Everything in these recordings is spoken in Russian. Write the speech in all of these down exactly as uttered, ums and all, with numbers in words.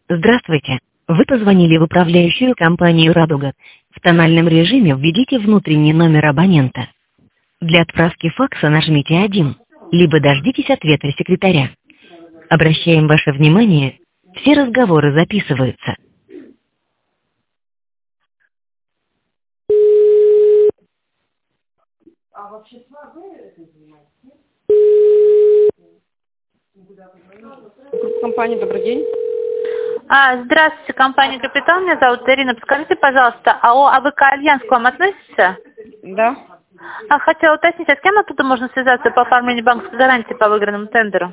Здравствуйте. Вы позвонили в управляющую компанию «Радуга». В тональном режиме введите внутренний номер абонента. Для отправки факса нажмите один, либо дождитесь ответа секретаря. Обращаем ваше внимание, все разговоры записываются. Компания, добрый день. А, здравствуйте, компания «Капитал». Меня зовут Ирина. Подскажите, пожалуйста, АО АВК «Альянс» к вам относится? Да. А, хотела уточнить, а с кем оттуда можно связаться по оформлению банковской гарантии по выигранному тендеру?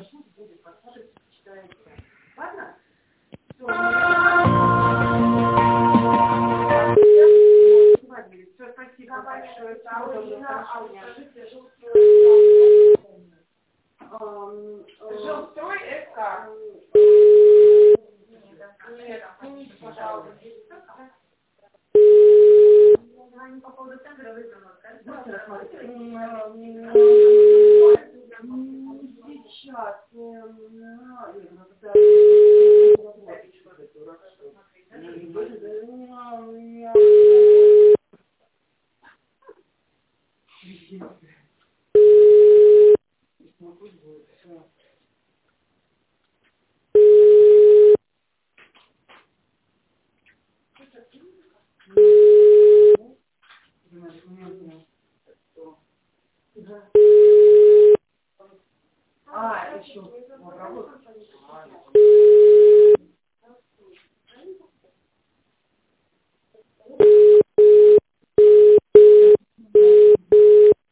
Жилстрой СК. А, еще.